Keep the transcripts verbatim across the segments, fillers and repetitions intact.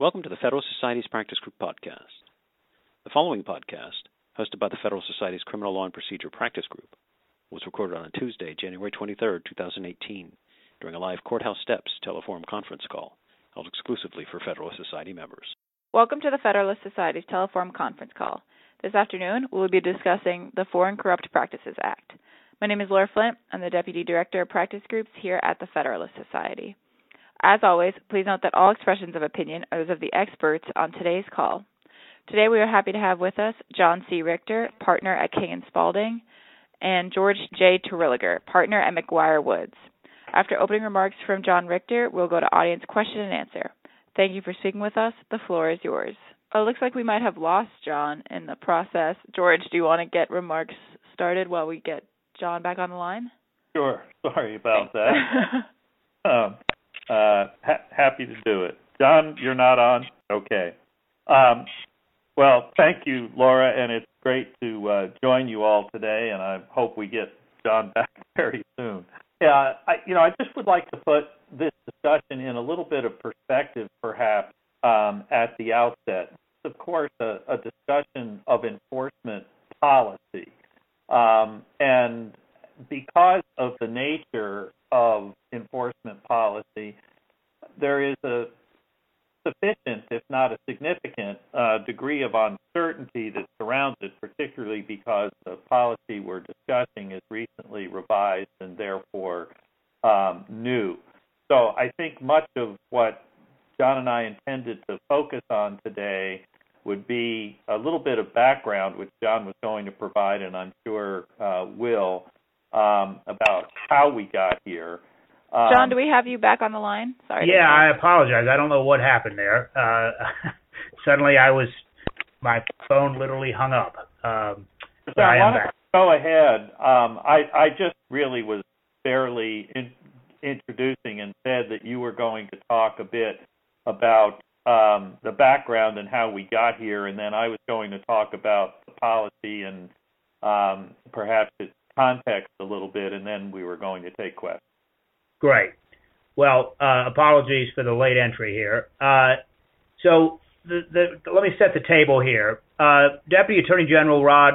Welcome to the Federalist Society's Practice Group podcast. The following podcast, hosted by the Federalist Society's Criminal Law and Procedure Practice Group, was recorded on a Tuesday, January twenty-third, twenty eighteen, during a live Courthouse Steps teleforum conference call held exclusively for Federalist Society members. Welcome to the Federalist Society's teleforum conference call. This afternoon, we will be discussing the Foreign Corrupt Practices Act. My name is Laura Flint. I'm the Deputy Director of Practice Groups here at the Federalist Society. As always, please note that all expressions of opinion are those of the experts on today's call. Today we are happy to have with us John C. Richter, partner at King and Spalding, and George J. Terwilliger, partner at McGuire Woods. After opening remarks from John Richter, we'll go to audience question and answer. Thank you for speaking with us. The floor is yours. Oh, it looks like we might have lost John in the process. George, do you want to get remarks started while we get John back on the line? Sure. Sorry about that. um, uh, ha- happy to do it. John, you're not on? Okay. Um, well, thank you, Laura, and it's great to uh, join you all today, and I hope we get John back very soon. Yeah, I, you know, I just would like to put this discussion in a little bit of perspective, perhaps, um, at the outset. It's, of course, a, a discussion of enforcement policy. Um, and because of the nature of enforcement policy, there is a sufficient, if not a significant, uh, degree of uncertainty that surrounds it, particularly because the policy we're discussing is recently revised and therefore um, new. So I think much of what John and I intended to focus on today would be a little bit of background, which John was going to provide, and I'm sure uh, will, um, about how we got here. Um, John, do we have you back on the line? Sorry. Yeah, I apologize. I don't know what happened there. Uh, suddenly I was, my phone literally hung up. Um, so but I, I am back. Go ahead. Um, I, I just really was barely in, introducing and said that you were going to talk a bit about um, the background and how we got here, and then I was going to talk about the policy and um, perhaps its context a little bit, and then we were going to take questions. Great. Well, uh, apologies for the late entry here. Uh, so the, the, let me set the table here. Uh, Deputy Attorney General Rod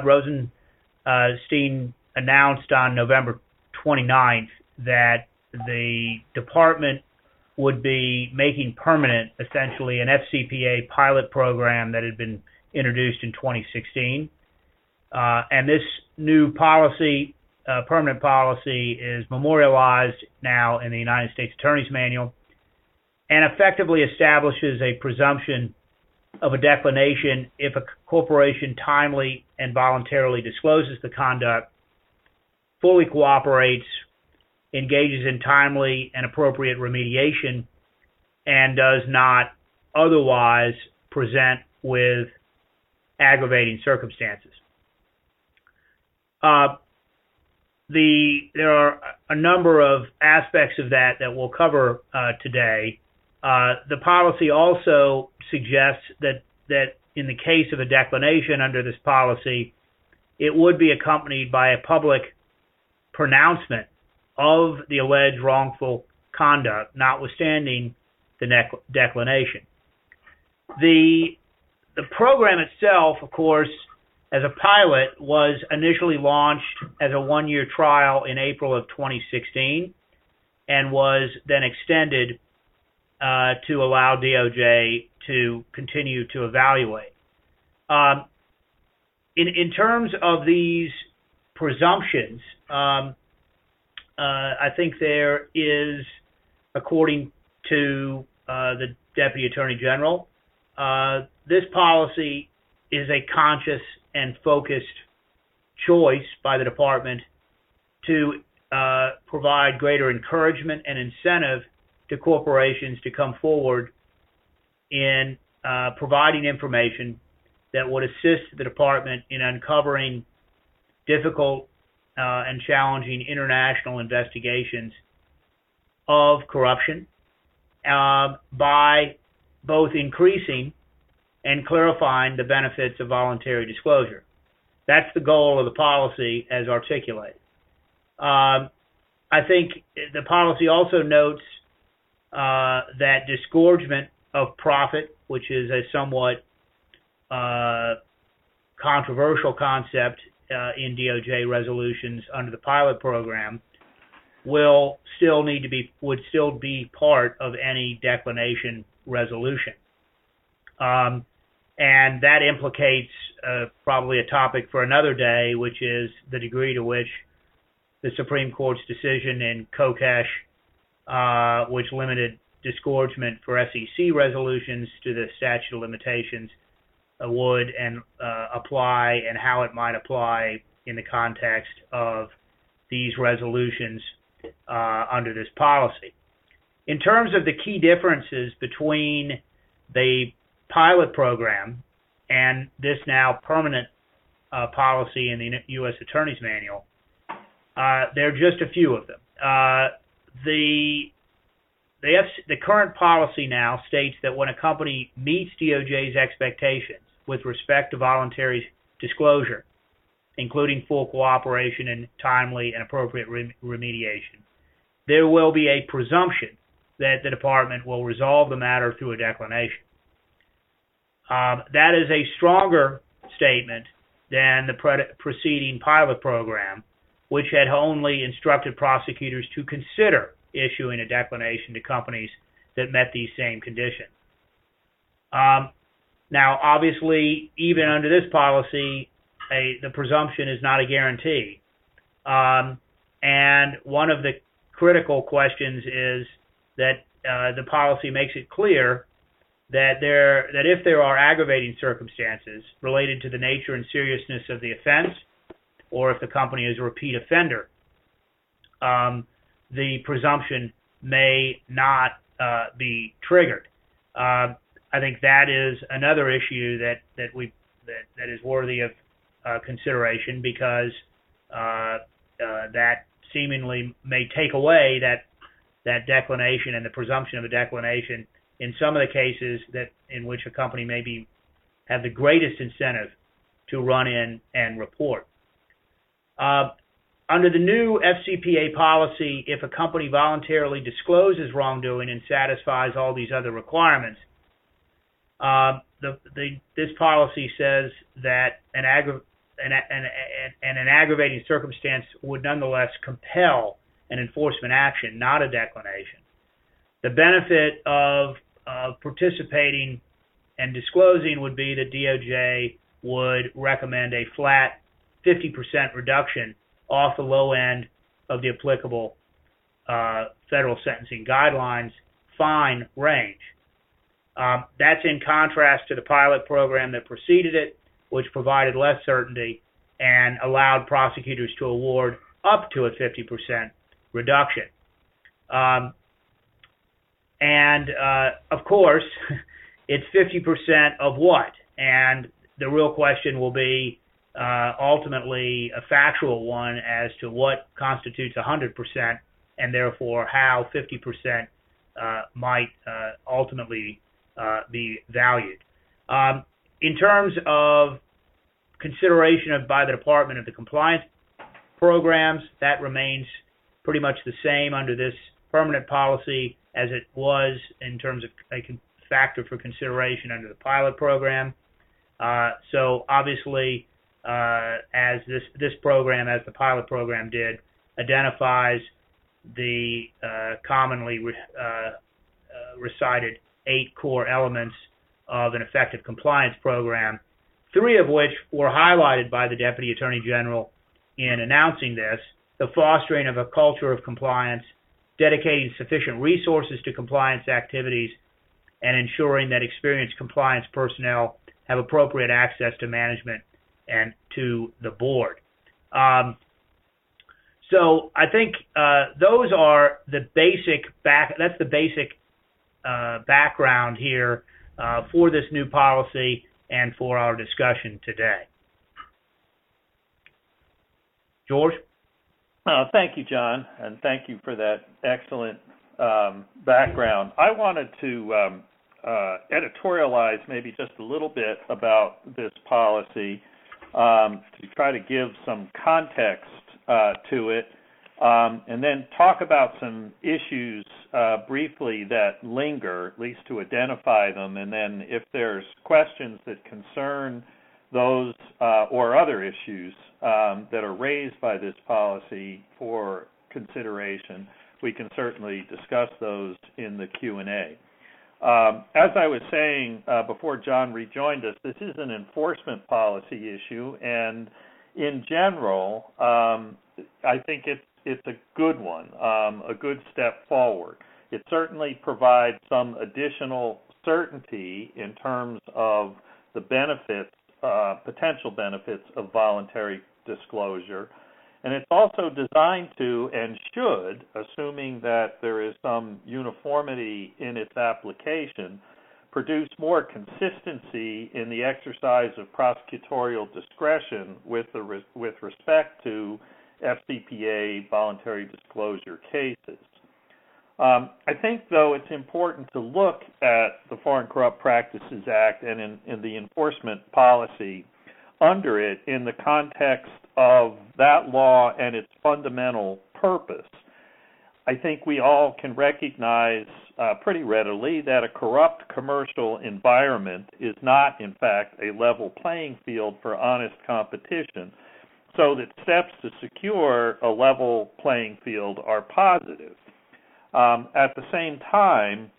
Rosenstein announced on November twenty-ninth that the department would be making permanent, essentially, an F C P A pilot program that had been introduced in twenty sixteen. Uh, and this new policy, uh, permanent policy, is memorialized now in the United States Attorney's Manual and effectively establishes a presumption of a declination if a corporation timely and voluntarily discloses the conduct, fully cooperates, engages in timely and appropriate remediation, and does not otherwise present with aggravating circumstances. Uh, the there are a number of aspects of that that we'll cover uh, today. Uh, the policy also suggests that that in the case of a declination under this policy, it would be accompanied by a public pronouncement of the alleged wrongful conduct, notwithstanding the nec- declination. The the program itself, of course, as a pilot, was initially launched as a one-year trial in April of twenty sixteen and was then extended uh, to allow D O J to continue to evaluate. Um, in, in terms of these presumptions, um, Uh, I think there is, according to uh, the Deputy Attorney General, uh, this policy is a conscious and focused choice by the department to uh, provide greater encouragement and incentive to corporations to come forward in uh, providing information that would assist the department in uncovering difficult Uh, and challenging international investigations of corruption uh, by both increasing and clarifying the benefits of voluntary disclosure. That's the goal of the policy as articulated. Um, I think the policy also notes uh, that disgorgement of profit which is a somewhat uh, controversial concept uh, in D O J resolutions under the pilot program, will still need to be would still be part of any declination resolution, um, and that implicates uh, probably a topic for another day, which is the degree to which the Supreme Court's decision in Kokesh, uh, which limited disgorgement for S E C resolutions to the statute of limitations, uh, would and uh, apply, and how it might apply in the context of these resolutions uh, under this policy. In terms of the key differences between the pilot program and this now permanent uh, policy in the U S Attorney's Manual, uh, there are just a few of them. Uh, the The, F- the current policy now states that when a company meets D O J's expectations with respect to voluntary disclosure, including full cooperation and timely and appropriate rem- remediation, there will be a presumption that the department will resolve the matter through a declination. Um, that is a stronger statement than the pre- preceding pilot program, which had only instructed prosecutors to consider issuing a declination to companies that met these same conditions. Um, now, obviously, even under this policy, a, the presumption is not a guarantee. Um, and one of the critical questions is that uh, the policy makes it clear that there that if there are aggravating circumstances related to the nature and seriousness of the offense, or if the company is a repeat offender, um, the presumption may not uh, be triggered. Uh, I think that is another issue that that we that, that is worthy of uh, consideration, because uh, uh, that seemingly may take away that that declination and the presumption of a declination in some of the cases that in which a company may be have the greatest incentive to run in and report. Uh, Under the new F C P A policy, if a company voluntarily discloses wrongdoing and satisfies all these other requirements, uh, the, the, this policy says that an, aggra- an, an, an, an aggravating circumstance would nonetheless compel an enforcement action, not a declination. The benefit of uh, participating and disclosing would be that D O J would recommend a flat fifty percent reduction off the low end of the applicable uh, federal sentencing guidelines fine range. Um, that's in contrast to the pilot program that preceded it, which provided less certainty and allowed prosecutors to award up to a fifty percent reduction. Um, and, uh, of course, it's fifty percent of what? And the real question will be, Uh, ultimately a factual one as to what constitutes one hundred percent, and therefore how fifty percent uh, might uh, ultimately uh, be valued. Um, in terms of consideration of, by the Department of the compliance programs, that remains pretty much the same under this permanent policy as it was in terms of a factor for consideration under the pilot program. Uh, so obviously, Uh, as this, this program, as the pilot program did, identifies the uh, commonly re, uh, uh, recited eight core elements of an effective compliance program, three of which were highlighted by the Deputy Attorney General in announcing this: the fostering of a culture of compliance, dedicating sufficient resources to compliance activities, and ensuring that experienced compliance personnel have appropriate access to management and to the board. Um, so I think uh, those are the basic back. That's the basic uh, background here uh, for this new policy and for our discussion today. George? Uh, thank you, John, and thank you for that excellent um, background. I wanted to um, uh, editorialize maybe just a little bit about this policy, Um, to try to give some context uh, to it, um, and then talk about some issues uh, briefly that linger, at least to identify them, and then if there's questions that concern those uh, or other issues um, that are raised by this policy for consideration, we can certainly discuss those in the Q and A. Um, as I was saying uh, before John rejoined us, this is an enforcement policy issue, and in general, um, I think it's it's a good one, um, a good step forward. It certainly provides some additional certainty in terms of the benefits, uh, potential benefits of voluntary disclosure. And it's also designed to and should, assuming that there is some uniformity in its application, produce more consistency in the exercise of prosecutorial discretion with the re- with respect to F C P A voluntary disclosure cases. Um, I think, though, it's important to look at the Foreign Corrupt Practices Act and in, in the enforcement policy under it in the context of that law and its fundamental purpose. I think we all can recognize uh, pretty readily that a corrupt commercial environment is not, in fact, a level playing field for honest competition, so that steps to secure a level playing field are positive. Um, at the same time,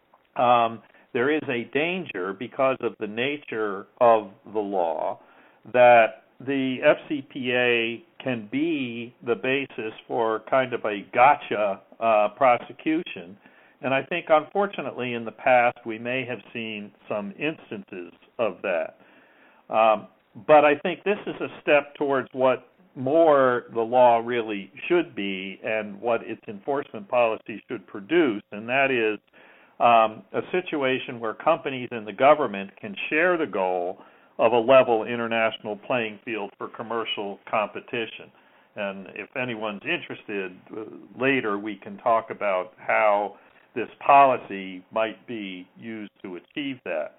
um, there is a danger because of the nature of the law that the F C P A can be the basis for kind of a gotcha uh, prosecution. And I think, unfortunately, in the past, we may have seen some instances of that. Um, but I think this is a step towards what more the law really should be and what its enforcement policy should produce, and that is um, a situation where companies and the government can share the goal of a level international playing field for commercial competition. And if anyone's interested, uh, later we can talk about how this policy might be used to achieve that.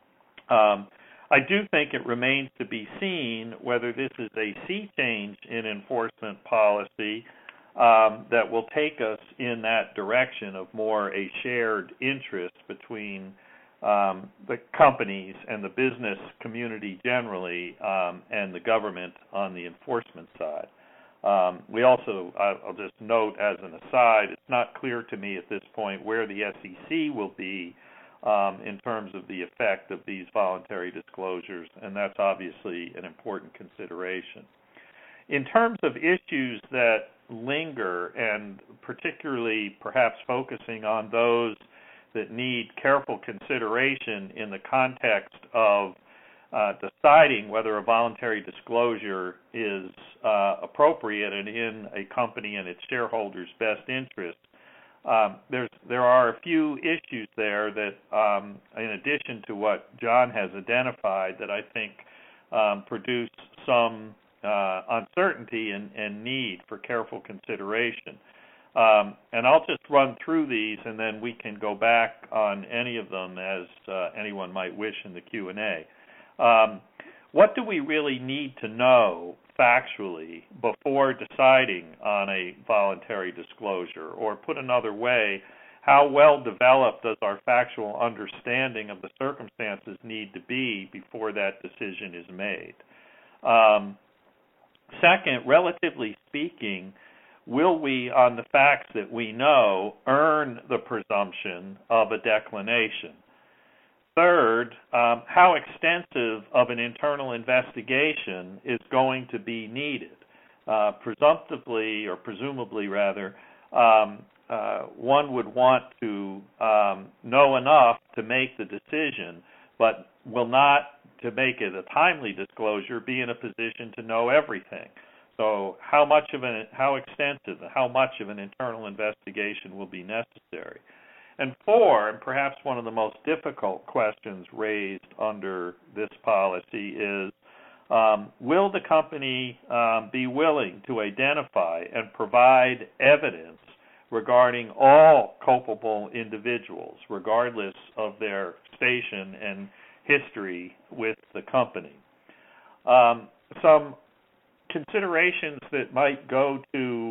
Um, I do think it remains to be seen whether this is a sea change in enforcement policy um, that will take us in that direction of more a shared interest between um, the companies and the business community generally um, and the government on the enforcement side. Um, we also, I'll just note as an aside, it's not clear to me at this point where the S E C will be um, in terms of the effect of these voluntary disclosures, and that's obviously an important consideration. In terms of issues that linger, and particularly perhaps focusing on those that need careful consideration in the context of uh, deciding whether a voluntary disclosure is uh, appropriate and in a company and its shareholders' best interest, um, there's, there are a few issues there that, um, in addition to what John has identified, that I think um, produce some uh, uncertainty and, and need for careful consideration. Um, and I'll just run through these, and then we can go back on any of them as uh, anyone might wish in the Q and A. Um, what do we really need to know factually before deciding on a voluntary disclosure? Or put another way, how well developed does our factual understanding of the circumstances need to be before that decision is made? Um, second, relatively speaking, will we, on the facts that we know, earn the presumption of a declination? Third, um, how extensive of an internal investigation is going to be needed? Uh, presumptively, or presumably rather, um, uh, one would want to um, know enough to make the decision, but will not, to make it a timely disclosure, be in a position to know everything. So how much of an, how extensive, how much of an internal investigation will be necessary? And four, and perhaps one of the most difficult questions raised under this policy is, um, will the company um, be willing to identify and provide evidence regarding all culpable individuals, regardless of their station and history with the company? Um, some considerations that might go to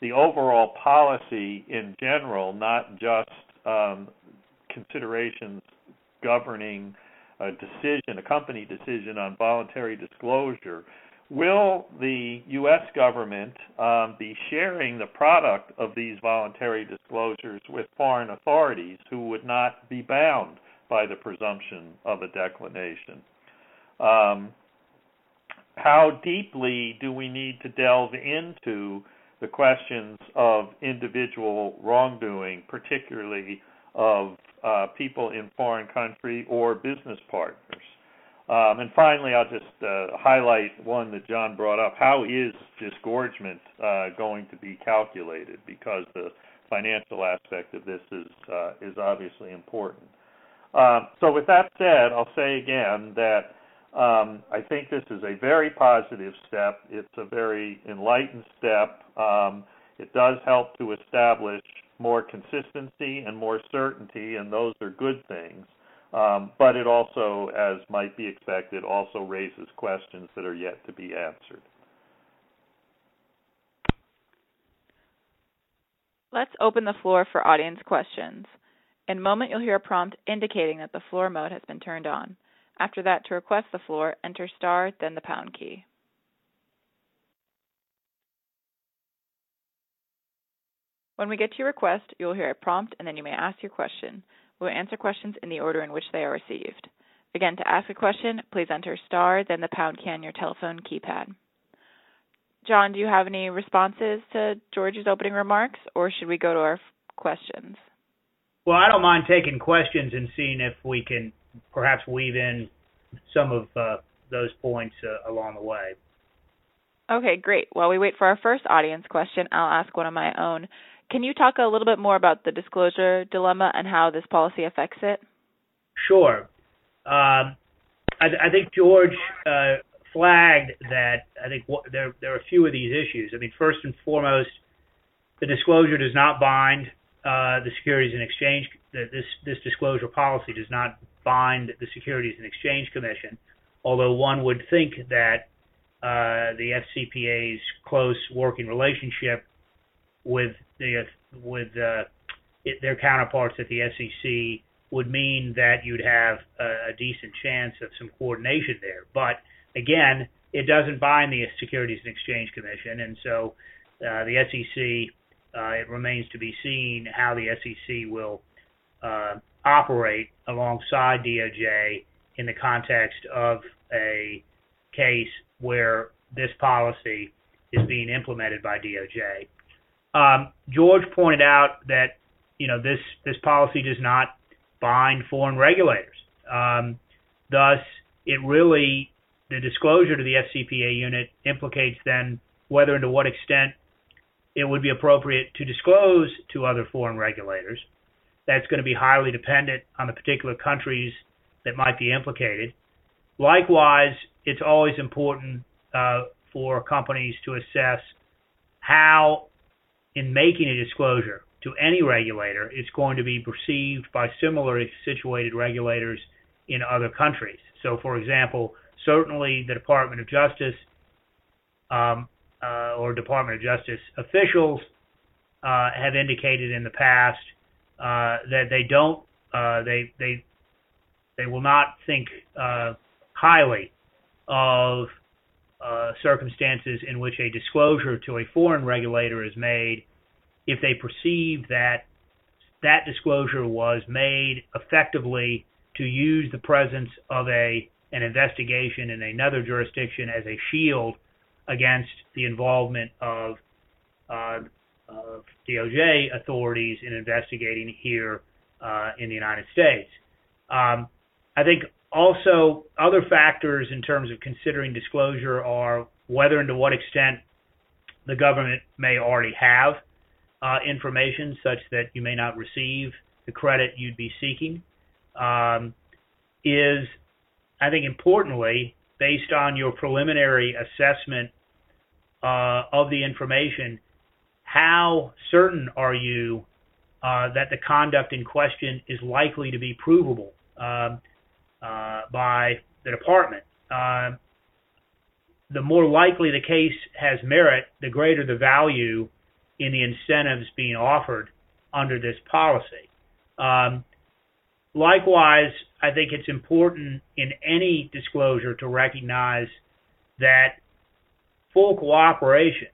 the overall policy in general, not just um, considerations governing a decision, a company decision on voluntary disclosure. Will the U S government um, be sharing the product of these voluntary disclosures with foreign authorities who would not be bound by the presumption of a declination? Um, how deeply do we need to delve into the questions of individual wrongdoing, particularly of uh, people in foreign country or business partners? Um, and finally, I'll just uh, highlight one that John brought up. How is disgorgement uh, going to be calculated? Because the financial aspect of this is uh, is obviously important. Um, so with that said, I'll say again that um, I think this is a very positive step. It's a very enlightened step. Um, it does help to establish more consistency and more certainty, and those are good things. Um, but it also, as might be expected, also raises questions that are yet to be answered. Let's open the floor for audience questions. In a moment, you'll hear a prompt indicating that the floor mode has been turned on. After that, to request the floor, enter star, then the pound key. When we get to your request, you will hear a prompt, and then you may ask your question. We will answer questions in the order in which they are received. Again, to ask a question, please enter star, then the pound key on your telephone keypad. John, do you have any responses to George's opening remarks, or should we go to our questions? Well, I don't mind taking questions and seeing if we can perhaps weave in some of uh, those points uh, along the way. Okay, great. While we wait for our first audience question, I'll ask one of my own. Can you talk a little bit more about the disclosure dilemma and how this policy affects it? Sure. Um, I, I think George uh, flagged that I think what, there, there are a few of these issues. I mean, first and foremost, the disclosure does not bind uh, the Securities and Exchange. This, this disclosure policy does not bind the Securities and Exchange Commission, although one would think that uh, the F C P A's close working relationship with the with uh, it, their counterparts at the S E C would mean that you'd have a, a decent chance of some coordination there. But again, it doesn't bind the Securities and Exchange Commission, and so uh, the S E C, uh, it remains to be seen how the S E C will uh, operate alongside D O J in the context of a case where this policy is being implemented by D O J. Um, George pointed out that, you know, this, this policy does not bind foreign regulators. Um, thus, it really, the disclosure to the F C P A unit implicates then whether and to what extent it would be appropriate to disclose to other foreign regulators. That's going to be highly dependent on the particular countries that might be implicated. Likewise, it's always important uh, for companies to assess how, in making a disclosure to any regulator, it's going to be perceived by similarly situated regulators in other countries. So, for example, certainly the Department of Justice um, uh, or Department of Justice officials uh, have indicated in the past uh, that they don't, uh, they they they will not think uh, highly of Uh, circumstances in which a disclosure to a foreign regulator is made if they perceive that that disclosure was made effectively to use the presence of a an investigation in another jurisdiction as a shield against the involvement of, uh, of D O J authorities in investigating here uh, in the United States. Um, I think also, other factors in terms of considering disclosure are whether and to what extent the government may already have uh, information such that you may not receive the credit you'd be seeking. Um, is, I think importantly, based on your preliminary assessment uh, of the information, how certain are you uh, that the conduct in question is likely to be provable Um, Uh, by the department. Uh, the more likely the case has merit, the greater the value in the incentives being offered under this policy. Um, likewise, I think it's important in any disclosure to recognize that full cooperation,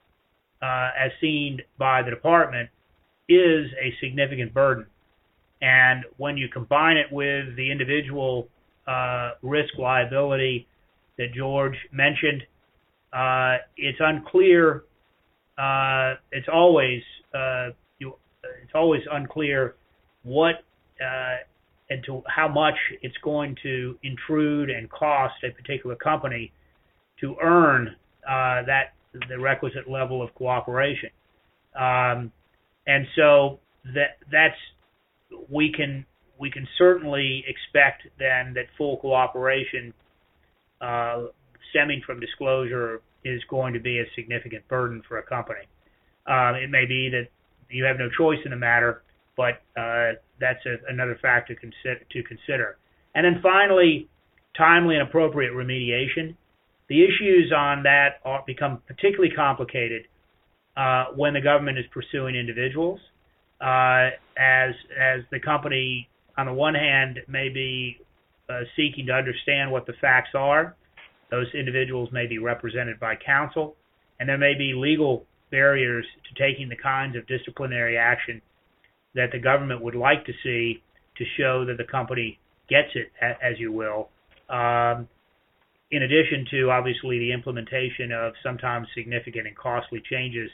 uh, as seen by the department, is a significant burden. And when you combine it with the individual uh, risk liability that George mentioned, uh, it's unclear. Uh, it's always uh, you, it's always unclear what uh, and to how much it's going to intrude and cost a particular company to earn uh, that the requisite level of cooperation. Um, and so that that's we can we can certainly expect then that full cooperation uh, stemming from disclosure is going to be a significant burden for a company. Uh, it may be that you have no choice in the matter, but uh, that's a, another factor consider, to consider. And then finally, timely and appropriate remediation. The issues on that are, become particularly complicated uh, when the government is pursuing individuals, uh, as as the company, on the one hand, may be uh, seeking to understand what the facts are. Those individuals may be represented by counsel, and there may be legal barriers to taking the kinds of disciplinary action that the government would like to see to show that the company gets it, as you will, um, in addition to, obviously, the implementation of sometimes significant and costly changes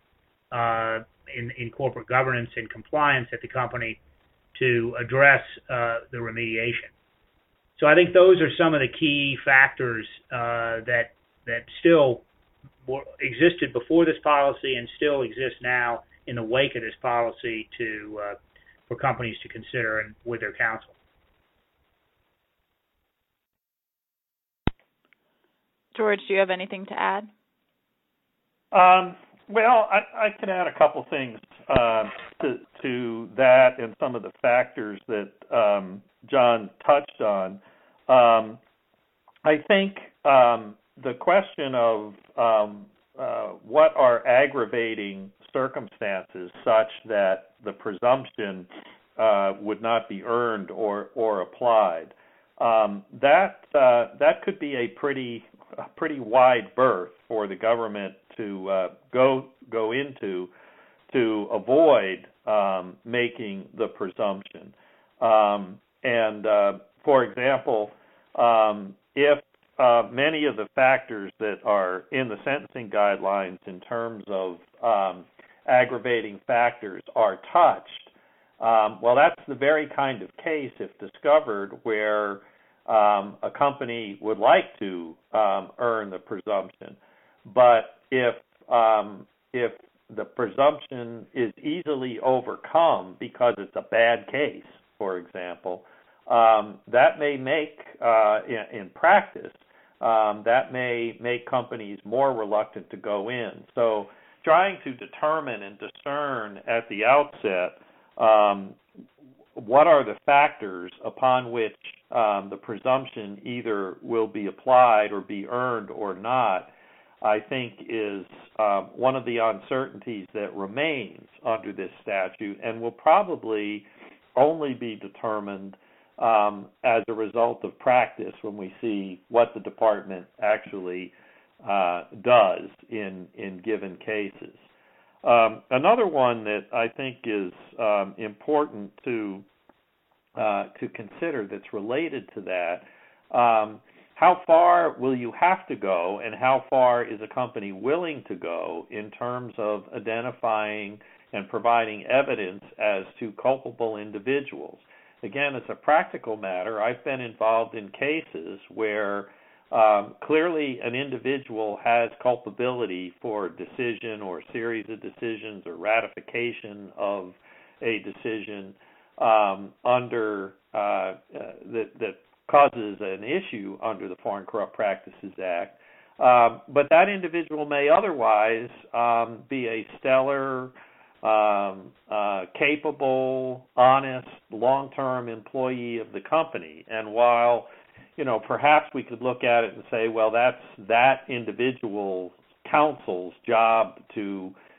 uh, in, in corporate governance and compliance at the company to address uh, the remediation. So I think those are some of the key factors uh, that that still existed before this policy and still exist now in the wake of this policy to uh, for companies to consider and with their counsel. George, do you have anything to add? Um, well, I, I can add a couple things uh, to, to that and some of the factors that um, John touched on. Um, I think um, the question of um, uh, what are aggravating circumstances such that the presumption uh, would not be earned or or applied, um, that uh, that could be a pretty a pretty wide berth for the government to uh, go go into to avoid um, making the presumption. Um, and uh, for example, um, if uh, many of the factors that are in the sentencing guidelines in terms of um, aggravating factors are touched, um, well, that's the very kind of case, if discovered, where um, a company would like to um, earn the presumption. But if um, if the presumption is easily overcome because it's a bad case, for example, um, that may make, uh, in, in practice, um, that may make companies more reluctant to go in. So trying to determine and discern at the outset um, what are the factors upon which um, the presumption either will be applied or be earned or not, I think is um, one of the uncertainties that remains under this statute and will probably only be determined um, as a result of practice when we see what the department actually uh, does in, in given cases. Um, another one that I think is um, important to uh, to consider that's related to that, um, how far will you have to go and how far is a company willing to go in terms of identifying and providing evidence as to culpable individuals? Again, as a practical matter, I've been involved in cases where um, clearly an individual has culpability for a decision or a series of decisions or ratification of a decision um, under uh, uh, that, that causes an issue under the Foreign Corrupt Practices Act. Um, but that individual may otherwise um, be a stellar, um, uh, capable, honest, long-term employee of the company. And while, you know, perhaps we could look at it and say, well, that's that individual counsel's job to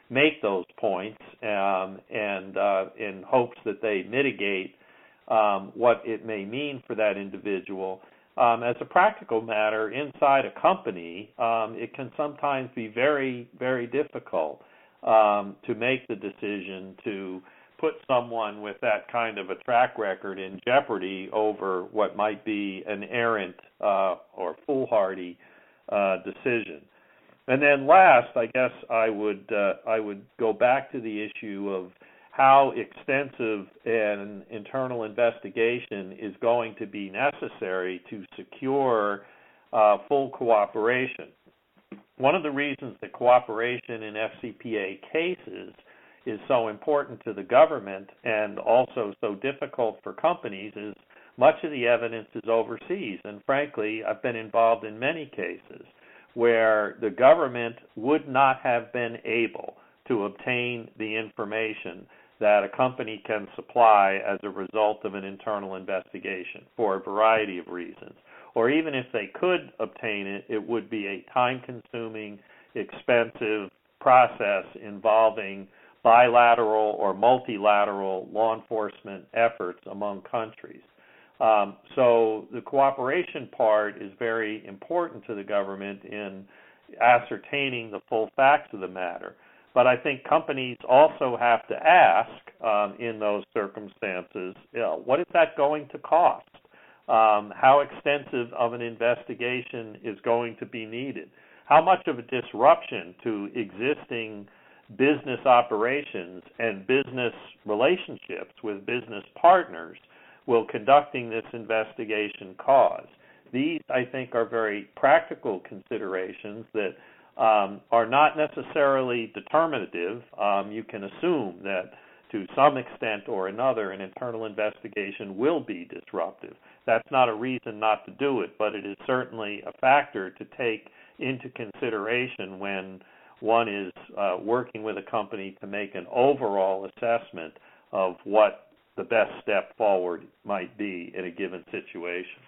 make those points um, and uh, in hopes that they mitigate um, what it may mean for that individual. Um, as a practical matter, inside a company, um, it can sometimes be very, very difficult um, to make the decision to put someone with that kind of a track record in jeopardy over what might be an errant uh, or foolhardy uh, decision. And then last, I guess I would uh, I would go back to the issue of how extensive an internal investigation is going to be necessary to secure uh, full cooperation. One of the reasons that cooperation in F C P A cases is so important to the government and also so difficult for companies is much of the evidence is overseas. And frankly, I've been involved in many cases where the government would not have been able to obtain the information that a company can supply as a result of an internal investigation for a variety of reasons. Or even if they could obtain it, it would be a time-consuming, expensive process involving bilateral or multilateral law enforcement efforts among countries. Um, so the cooperation part is very important to the government in ascertaining the full facts of the matter. But I think companies also have to ask um, in those circumstances, you know, what is that going to cost? Um, how extensive of an investigation is going to be needed? How much of a disruption to existing business operations and business relationships with business partners will conducting this investigation cause? These, I think, are very practical considerations that um, are not necessarily determinative. Um, you can assume that to some extent or another, an internal investigation will be disruptive. That's not a reason not to do it, but it is certainly a factor to take into consideration when one is uh, working with a company to make an overall assessment of what the best step forward might be in a given situation.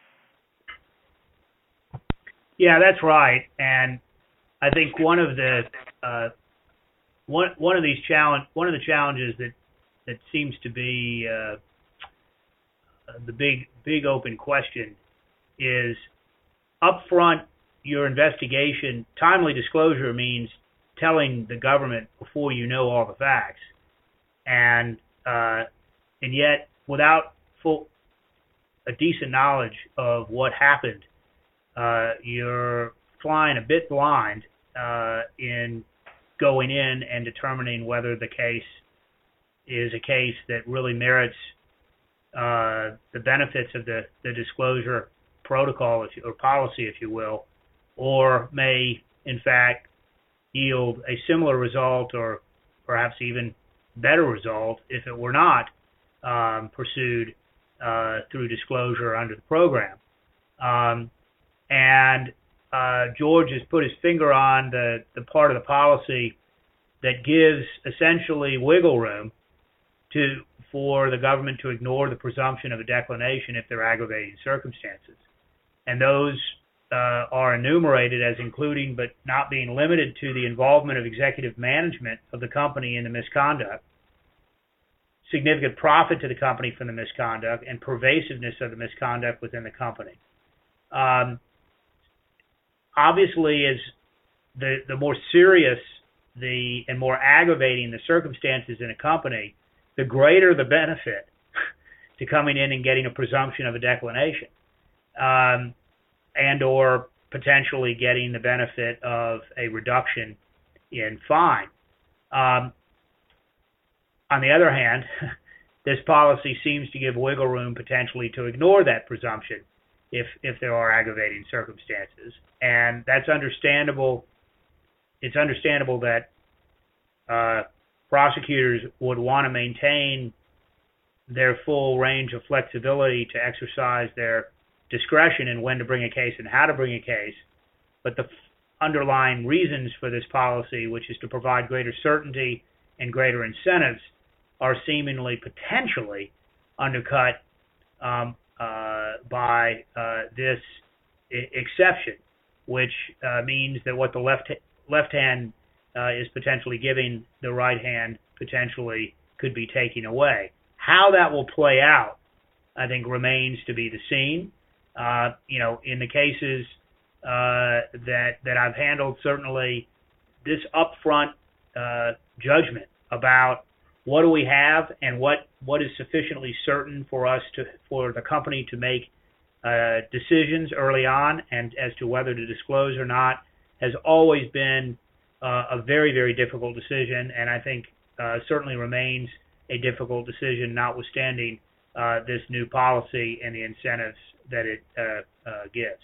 Yeah, that's right. And I think one of the uh, one one of these challenge one of the challenges that that seems to be uh, the big big open question is upfront. Your investigation, timely disclosure means telling the government before you know all the facts, and uh, and yet without full a decent knowledge of what happened, uh, you're flying a bit blind uh, in going in and determining whether the case is a case that really merits uh, the benefits of the, the disclosure protocol if you, or policy, if you will, or may, in fact, yield a similar result or perhaps even better result if it were not um, pursued uh, through disclosure under the program. Um, and uh, George has put his finger on the, the part of the policy that gives essentially wiggle room to for the government to ignore the presumption of a declination if there are aggravating circumstances. And those uh, are enumerated as including but not being limited to the involvement of executive management of the company in the misconduct, significant profit to the company from the misconduct, and pervasiveness of the misconduct within the company. Um, obviously, as the, the more serious the and more aggravating the circumstances in a company, the greater the benefit to coming in and getting a presumption of a declination, um, and or potentially getting the benefit of a reduction in fine. Um, on the other hand, this policy seems to give wiggle room potentially to ignore that presumption if if there are aggravating circumstances, and that's understandable. It's understandable that uh, prosecutors would want to maintain their full range of flexibility to exercise their discretion in when to bring a case and how to bring a case, but the f- underlying reasons for this policy, which is to provide greater certainty and greater incentives, are seemingly potentially undercut um, uh, by uh, this I- exception, which uh, means that what the left left hand uh, is potentially giving, the right hand potentially could be taken away. How that will play out, I think, remains to be the seen. Uh, you know, in the cases uh, that that I've handled, certainly this upfront uh, judgment about what do we have and what, what is sufficiently certain for us to for the company to make uh, decisions early on and as to whether to disclose or not has always been uh, a very, very difficult decision, and I think uh, certainly remains a difficult decision, notwithstanding uh, this new policy and the incentives that it uh, uh, gives.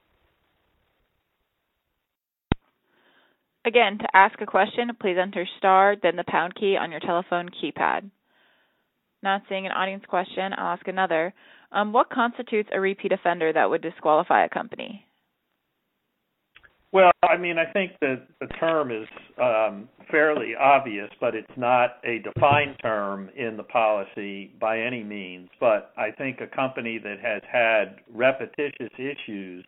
Again, to ask a question, please enter star, then the pound key on your telephone keypad. Not seeing an audience question, I'll ask another. Um, what constitutes a repeat offender that would disqualify a company? Well, I mean, I think that the term is um, fairly obvious, but it's not a defined term in the policy by any means. But I think a company that has had repetitious issues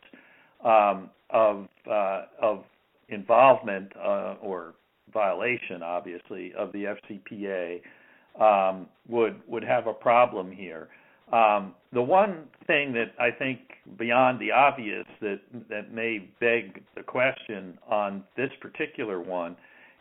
um, of uh, of involvement uh, or violation, obviously, of the F C P A um, would would have a problem here. Um, the one thing that I think beyond the obvious that that may beg the question on this particular one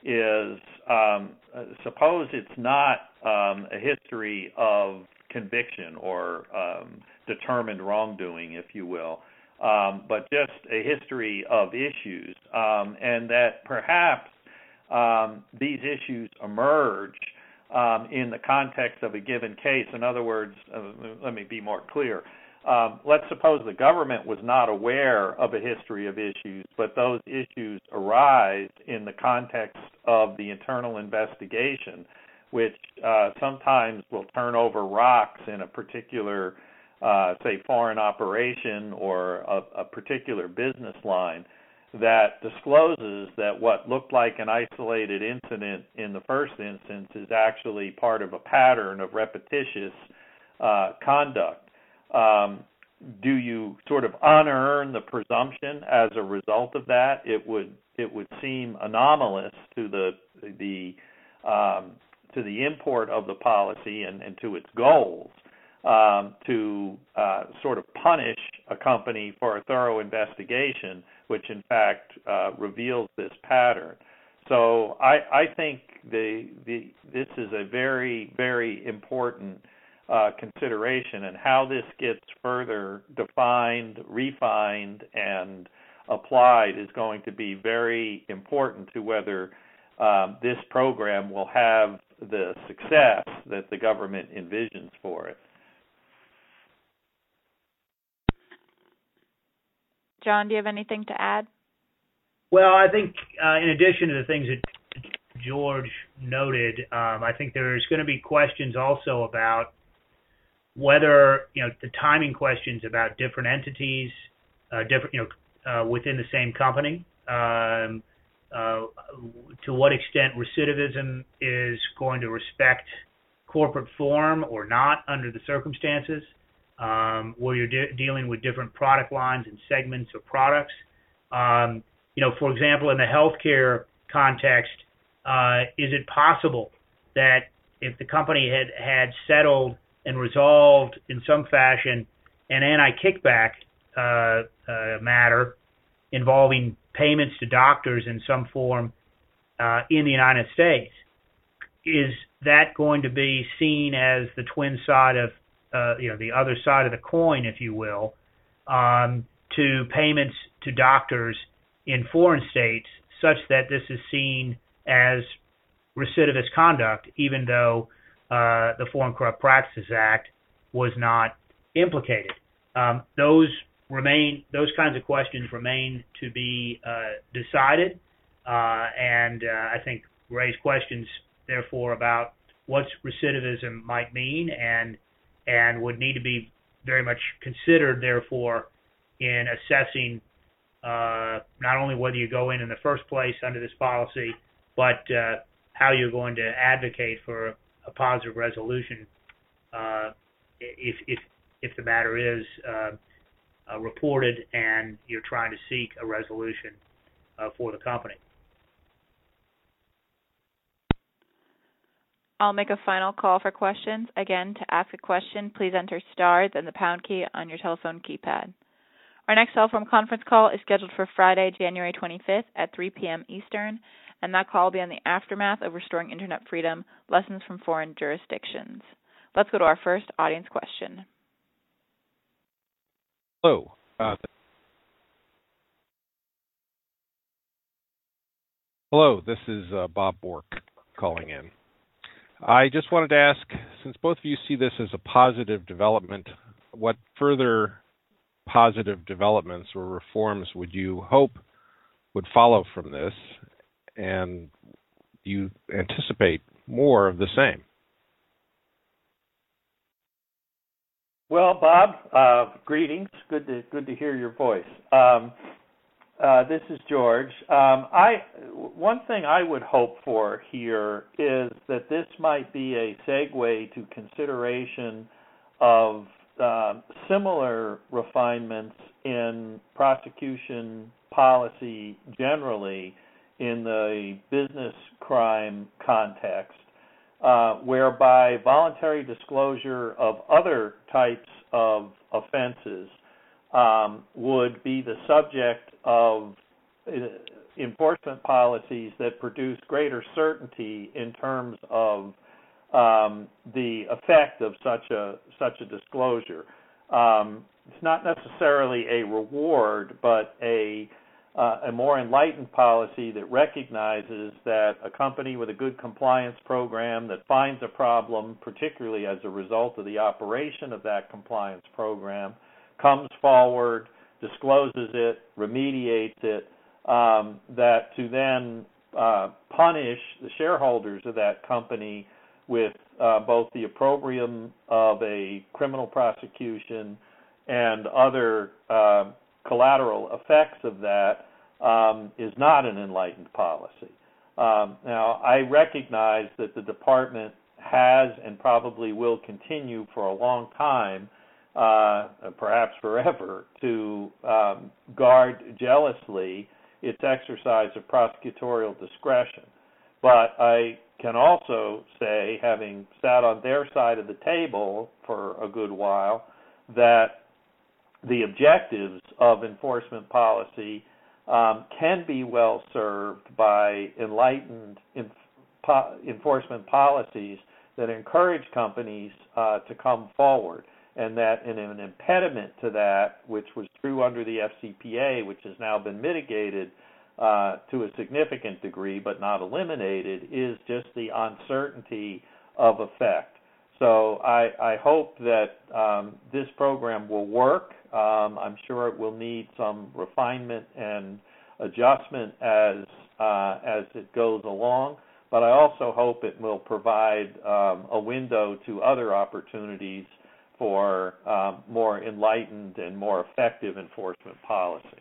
is um, suppose it's not um, a history of conviction or um, determined wrongdoing, if you will, um, but just a history of issues, um, and that perhaps um, these issues emerge Um, in the context of a given case. In other words, uh, let me be more clear. Um, let's suppose the government was not aware of a history of issues, but those issues arise in the context of the internal investigation, which uh, sometimes will turn over rocks in a particular, uh, say, foreign operation or a, a particular business line, that discloses that what looked like an isolated incident in the first instance is actually part of a pattern of repetitious uh, conduct. Um, do you sort of unearn the presumption as a result of that? It would it would seem anomalous to the the um, to the import of the policy and, and to its goals um, to uh, sort of punish a company for a thorough investigation, which in fact uh, reveals this pattern. So I, I think the, the, this is a very, very important uh, consideration, and how this gets further defined, refined, and applied is going to be very important to whether um, this program will have the success that the government envisions for it. John, do you have anything to add? Well, I think uh, in addition to the things that George noted, um, I think there's going to be questions also about whether, you know, the timing questions about different entities, uh, different, you know, uh, within the same company, um, uh, to what extent recidivism is going to respect corporate form or not under the circumstances. Um, where you're de- dealing with different product lines and segments of products. Um, you know, for example, in the healthcare context, uh, is it possible that if the company had, had settled and resolved in some fashion an anti-kickback uh, uh, matter involving payments to doctors in some form uh, in the United States, is that going to be seen as the twin side of Uh, you know, the other side of the coin, if you will, um, to payments to doctors in foreign states, such that this is seen as recidivist conduct, even though uh, the Foreign Corrupt Practices Act was not implicated. Um, those remain; those kinds of questions remain to be uh, decided, uh, and uh, I think raise questions, therefore, about what recidivism might mean and and would need to be very much considered, therefore, in assessing uh, not only whether you go in in the first place under this policy, but uh, how you're going to advocate for a, a positive resolution uh, if, if if the matter is uh, uh, reported and you're trying to seek a resolution uh, for the company. I'll make a final call for questions. Again, to ask a question, please enter star, then the pound key on your telephone keypad. Our next telephone conference call is scheduled for Friday, January twenty-fifth at three p.m. Eastern, and that call will be on the aftermath of Restoring Internet Freedom, Lessons from Foreign Jurisdictions. Let's go to our first audience question. Hello. Uh, Hello, this is uh, Bob Bork calling in. I just wanted to ask, since both of you see this as a positive development, what further positive developments or reforms would you hope would follow from this, and do you anticipate more of the same? Well, Bob, uh, greetings. Good to good to hear your voice. Um, Uh, this is George. Um, I one thing I would hope for here is that this might be a segue to consideration of uh, similar refinements in prosecution policy generally in the business crime context, uh, whereby voluntary disclosure of other types of offenses Um, would be the subject of uh, enforcement policies that produce greater certainty in terms of um, the effect of such a such a disclosure. Um, it's not necessarily a reward, but a uh, a more enlightened policy that recognizes that a company with a good compliance program that finds a problem, particularly as a result of the operation of that compliance program, comes forward, discloses it, remediates it, um, that to then uh, punish the shareholders of that company with uh, both the opprobrium of a criminal prosecution and other uh, collateral effects of that um, is not an enlightened policy. Um, now, I recognize that the department has and probably will continue for a long time, Uh, perhaps forever, to um, guard jealously its exercise of prosecutorial discretion. But I can also say, having sat on their side of the table for a good while, that the objectives of enforcement policy um, can be well served by enlightened inf- po- enforcement policies that encourage companies uh, to come forward. And that in an impediment to that, which was true under the F C P A, which has now been mitigated uh, to a significant degree but not eliminated, is just the uncertainty of effect. So I, I hope that um, this program will work. Um, I'm sure it will need some refinement and adjustment as uh, as it goes along, but I also hope it will provide um, a window to other opportunities for um, more enlightened and more effective enforcement policy.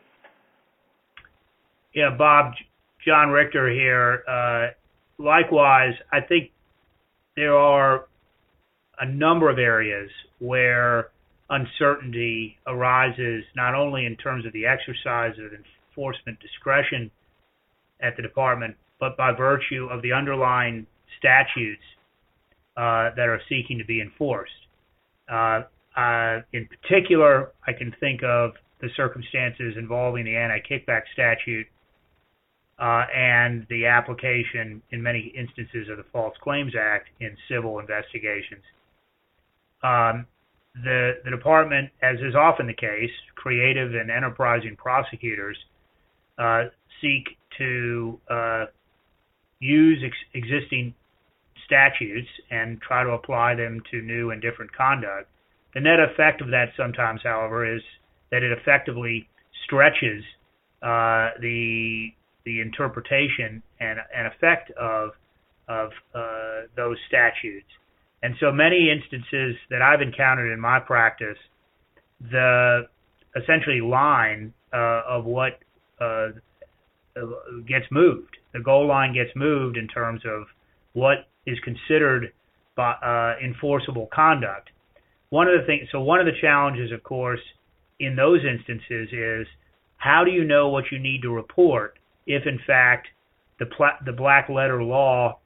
Yeah, Bob, John Richter here. Uh, likewise, I think there are a number of areas where uncertainty arises, not only in terms of the exercise of enforcement discretion at the department, but by virtue of the underlying statutes uh, that are seeking to be enforced. Uh, uh, in particular, I can think of the circumstances involving the anti-kickback statute uh, and the application, in many instances, of the False Claims Act in civil investigations. Um, the, the department, as is often the case, creative and enterprising prosecutors uh, seek to uh, use ex- existing statutes and try to apply them to new and different conduct. The net effect of that sometimes, however, is that it effectively stretches uh, the the interpretation and, and effect of of uh, those statutes. And so many instances that I've encountered in my practice, the essentially line uh, of what uh, gets moved, the goal line gets moved in terms of what is considered by, uh, enforceable conduct. One of the things, so one of the challenges, of course, in those instances is how do you know what you need to report if, in fact, the pla- the black letter law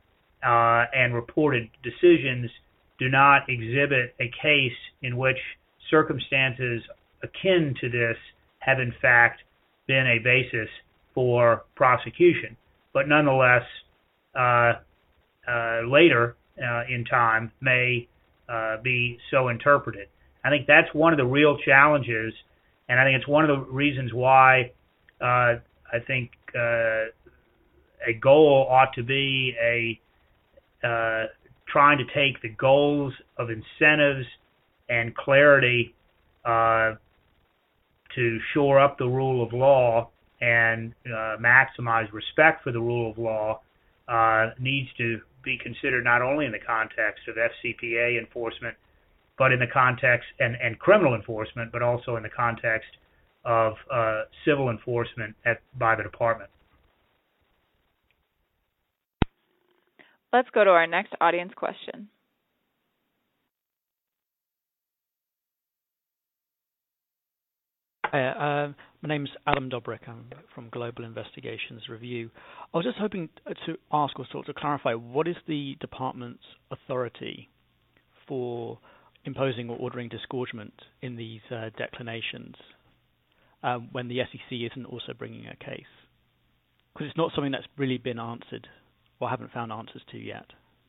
uh, and reported decisions do not exhibit a case in which circumstances akin to this have in fact been a basis for prosecution. But nonetheless, uh, uh, later uh, in time may uh, be so interpreted. I think that's one of the real challenges, and I think it's one of the reasons why uh, I think uh, a goal ought to be a uh, trying to take the goals of incentives and clarity uh, to shore up the rule of law and uh, maximize respect for the rule of law uh, needs to be considered not only in the context of F C P A enforcement, but in the context and, and criminal enforcement, but also in the context of uh, civil enforcement at, by the department. Let's go to our next audience question. Hi, uh, my name's Adam Dobrik. I'm from Global Investigations Review. I was just hoping to ask or sort of to clarify, what is the department's authority for imposing or ordering disgorgement in these uh, declinations um, when the S E C isn't also bringing a case? Because it's not something that's really been answered or haven't found answers to yet.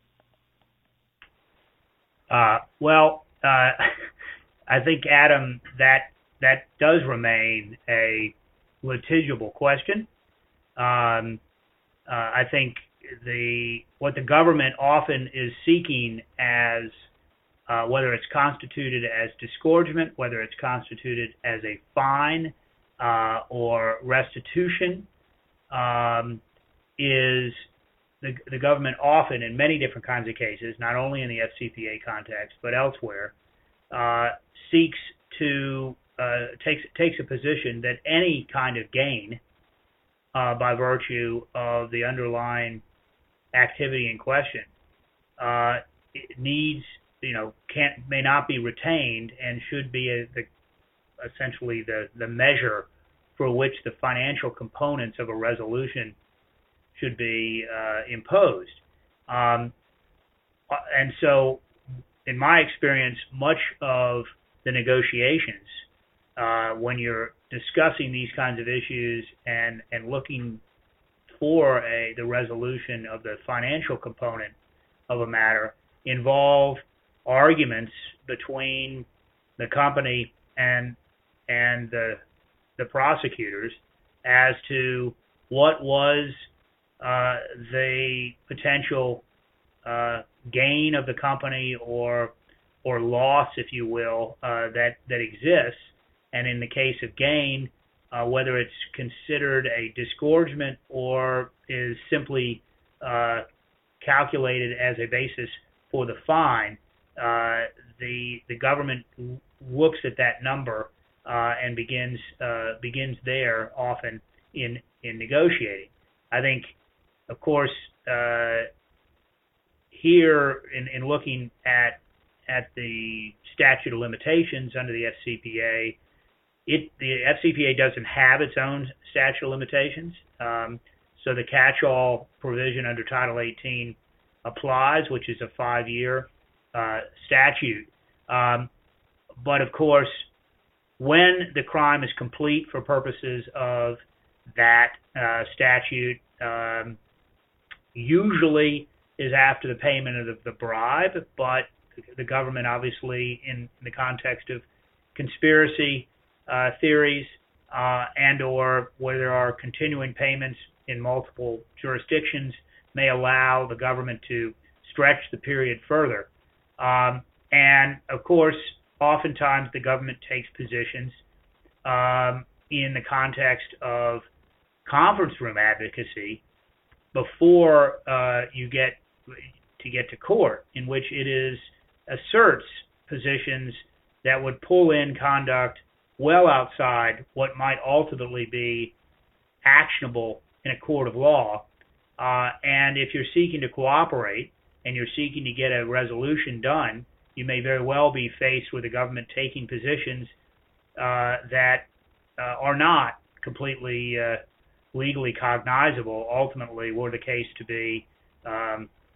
Uh, well, uh, I think, Adam, that that does remain a litigible question. Um, uh, I think the what the government often is seeking as uh, whether it's constituted as disgorgement, whether it's constituted as a fine uh, or restitution, um, is the, the government often, in many different kinds of cases, not only in the F C P A context but elsewhere, uh, seeks to uh, takes takes a position that any kind of gain uh, by virtue of the underlying activity in question uh, it needs, you know, can't may not be retained and should be a, the, essentially the the measure for which the financial components of a resolution should be uh, imposed. Um, and so, in my experience, much of the negotiations, uh, when you're discussing these kinds of issues and, and looking for a the resolution of the financial component of a matter, involve arguments between the company and and the the prosecutors as to what was uh, the potential uh, gain of the company or or loss, if you will, uh, that that exists, and in the case of gain, uh, whether it's considered a disgorgement or is simply uh, calculated as a basis for the fine. Uh, the the government looks at that number uh, and begins uh, begins there often in in negotiating. I think, of course, uh, here in, in looking at at the statute of limitations under the F C P A, it the F C P A doesn't have its own statute of limitations, um, so the catch-all provision under Title eighteen applies, which is a five-year uh, statute. Um, but of course, when the crime is complete for purposes of that uh, statute, um, usually is after the payment of the, the bribe, but the government obviously, in the context of conspiracy uh, theories uh, and or where there are continuing payments in multiple jurisdictions, may allow the government to stretch the period further. Um, and, of course, oftentimes the government takes positions um, in the context of conference room advocacy before uh, you get to get to court, in which it is asserts positions that would pull in conduct well outside what might ultimately be actionable in a court of law. Uh, and if you're seeking to cooperate and you're seeking to get a resolution done, you may very well be faced with the government taking positions uh, that uh, are not completely uh, legally cognizable, ultimately, were the case to be um,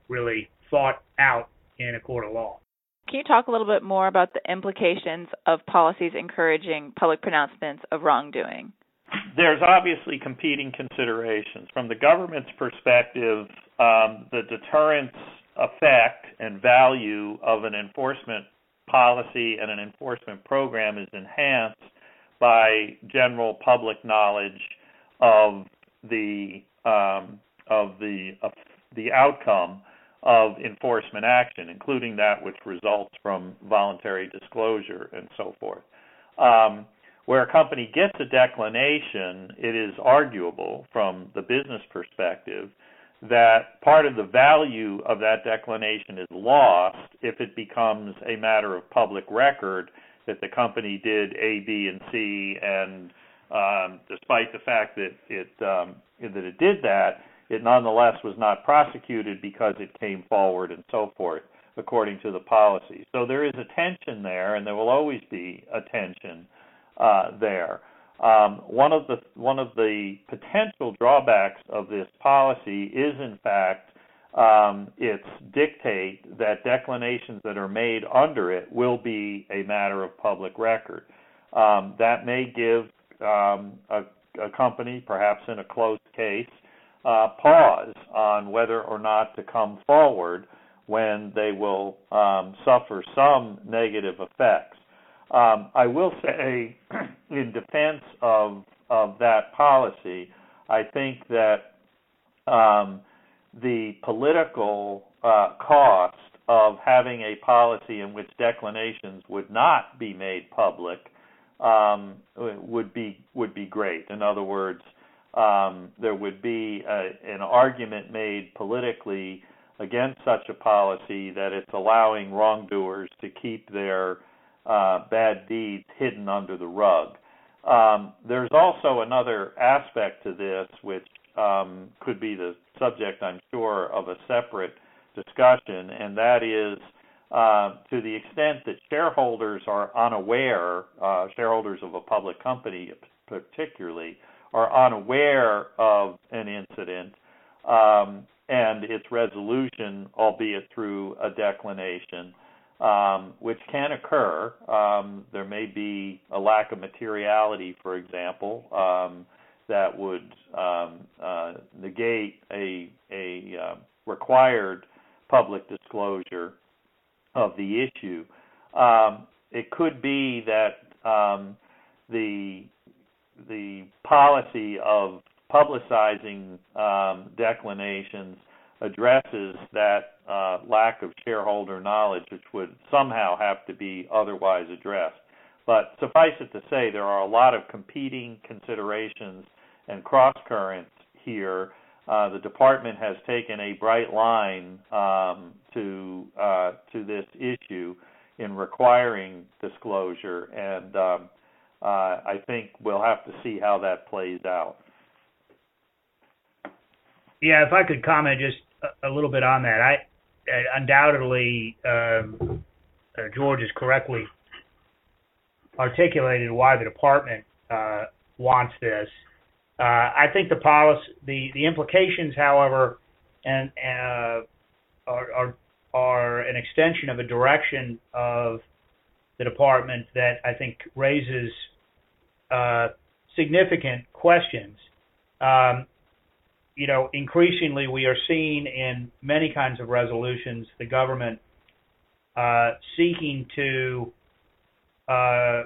really thought out in a court of law. Can you talk a little bit more about the implications of policies encouraging public pronouncements of wrongdoing? There's obviously competing considerations. From the government's perspective, um, the deterrence effect and value of an enforcement policy and an enforcement program is enhanced by general public knowledge of the um, of the of the outcome of enforcement action, including that which results from voluntary disclosure and so forth. Um, where a company gets a declination, it is arguable from the business perspective that part of the value of that declination is lost if it becomes a matter of public record that the company did A, B, and C, and um, despite the fact that it um, that it did that, it nonetheless was not prosecuted because it came forward and so forth, according to the policy. So there is a tension there, and there will always be a tension uh, there. Um, one of the one of the potential drawbacks of this policy is, in fact, um, its dictate that declinations that are made under it will be a matter of public record. Um, that may give um, a, a company, perhaps in a closed case, uh, pause on whether or not to come forward when they will um, suffer some negative effects. Um, I will say, in defense of of that policy, I think that um, the political uh, cost of having a policy in which declinations would not be made public um, would be would be great. In other words, um, there would be a, an argument made politically against such a policy that it's allowing wrongdoers to keep their Uh, bad deeds hidden under the rug. Um, there's also another aspect to this which um, could be the subject, I'm sure, of a separate discussion, and that is uh, to the extent that shareholders are unaware, uh, shareholders of a public company particularly, are unaware of an incident um, and its resolution, albeit through a declination, Um, which can occur. Um, there may be a lack of materiality, for example, um, that would um, uh, negate a, a uh, required public disclosure of the issue. Um, it could be that um, the the policy of publicizing um, declinations addresses that uh, lack of shareholder knowledge, which would somehow have to be otherwise addressed. But suffice it to say, there are a lot of competing considerations and cross-currents here. Uh, the department has taken a bright line um, to uh, to this issue in requiring disclosure, and um, uh, I think we'll have to see how that plays out. Yeah, if I could comment just a, a little bit on that. I uh, undoubtedly um, uh, George has correctly articulated why the department uh, wants this. Uh, I think the policy, the, the implications, however, and uh, are, are are an extension of a direction of the department that I think raises uh, significant questions. Um, You know, increasingly we are seeing in many kinds of resolutions the government uh, seeking to uh,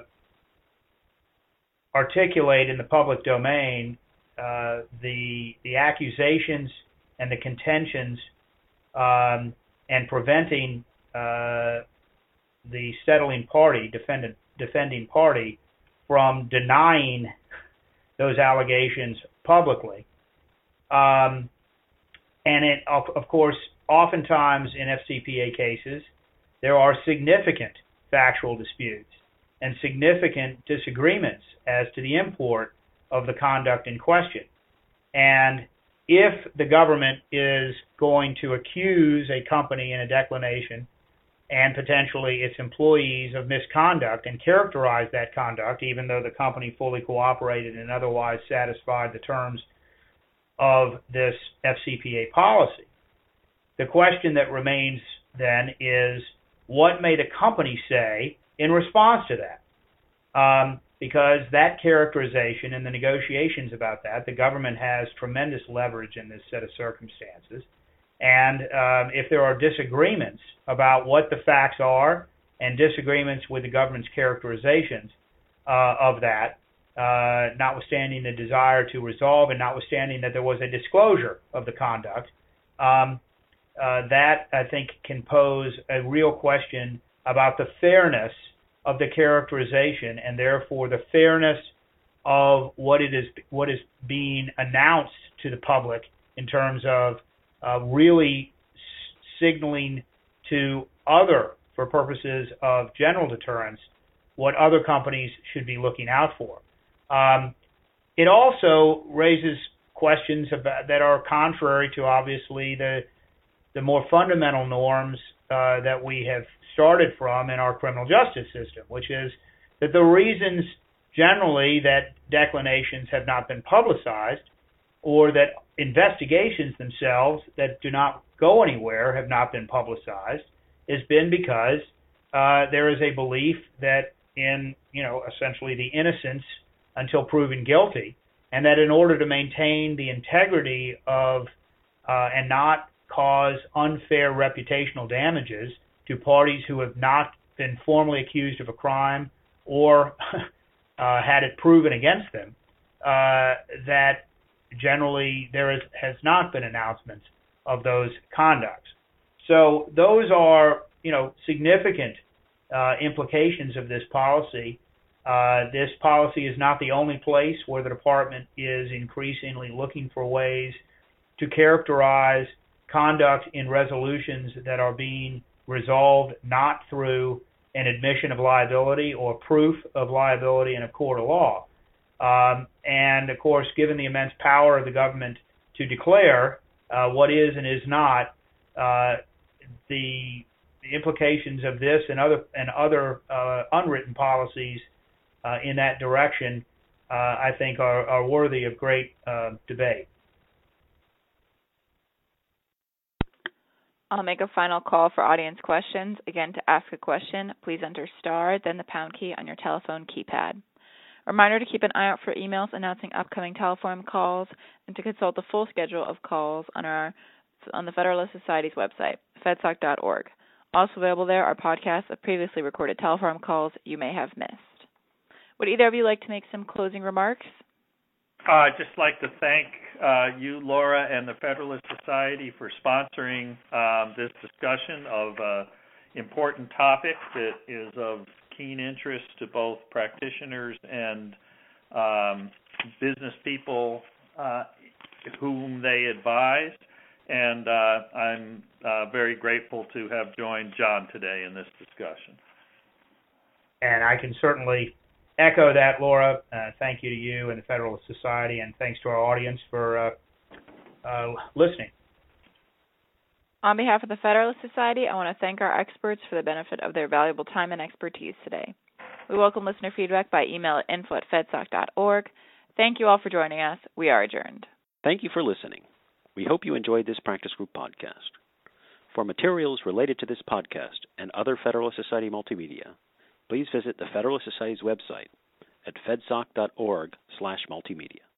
articulate in the public domain uh, the the accusations and the contentions um, and preventing uh, the settling party, defendant, defending party, from denying those allegations publicly. Um, and it, of, of course, oftentimes in F C P A cases, there are significant factual disputes and significant disagreements as to the import of the conduct in question. And if the government is going to accuse a company in a declination and potentially its employees of misconduct and characterize that conduct, even though the company fully cooperated and otherwise satisfied the terms of this F C P A policy, the question that remains then is, what may the company say in response to that? Um, because that characterization and the negotiations about that, the government has tremendous leverage in this set of circumstances. And um, if there are disagreements about what the facts are and disagreements with the government's characterizations uh, of that, uh, notwithstanding the desire to resolve and notwithstanding that there was a disclosure of the conduct, um, uh, that, I think, can pose a real question about the fairness of the characterization and therefore the fairness of what it is, what is being announced to the public in terms of uh, really s- signaling to other, for purposes of general deterrence, what other companies should be looking out for. Um, it also raises questions about, that are contrary to, obviously, the the more fundamental norms uh, that we have started from in our criminal justice system, which is that the reasons generally that declinations have not been publicized or that investigations themselves that do not go anywhere have not been publicized has been because uh, there is a belief that in, you know, essentially the innocence until proven guilty, and that in order to maintain the integrity of uh, and not cause unfair reputational damages to parties who have not been formally accused of a crime or uh, had it proven against them, uh, that generally there is, has not been announcements of those conducts. So those are, you know, significant uh, implications of this policy. Uh, this policy is not the only place where the department is increasingly looking for ways to characterize conduct in resolutions that are being resolved not through an admission of liability or proof of liability in a court of law. Um, and, of course, given the immense power of the government to declare uh, what is and is not, uh, the, the implications of this and other and other uh, unwritten policies uh, in that direction, uh, I think, are, are worthy of great uh, debate. I'll make a final call for audience questions. Again, to ask a question, please enter star, then the pound key on your telephone keypad. Reminder to keep an eye out for emails announcing upcoming telephone calls and to consult the full schedule of calls on our on the Federalist Society's website, fedsoc dot org. Also available there are podcasts of previously recorded telephone calls you may have missed. Would either of you like to make some closing remarks? Uh, I'd just like to thank uh, you, Laura, and the Federalist Society for sponsoring um, this discussion of an uh, important topic that is of keen interest to both practitioners and um, business people uh, whom they advise. And uh, I'm uh, very grateful to have joined John today in this discussion. And I can certainly echo that, Laura. Uh, thank you to you and the Federalist Society, and thanks to our audience for uh, uh, listening. On behalf of the Federalist Society, I want to thank our experts for the benefit of their valuable time and expertise today. We welcome listener feedback by email at info at fedsoc dot org. Thank you all for joining us. We are adjourned. Thank you for listening. We hope you enjoyed this Practice Group podcast. For materials related to this podcast and other Federalist Society multimedia, please visit the Federalist Society's website at fedsoc dot org slash multimedia.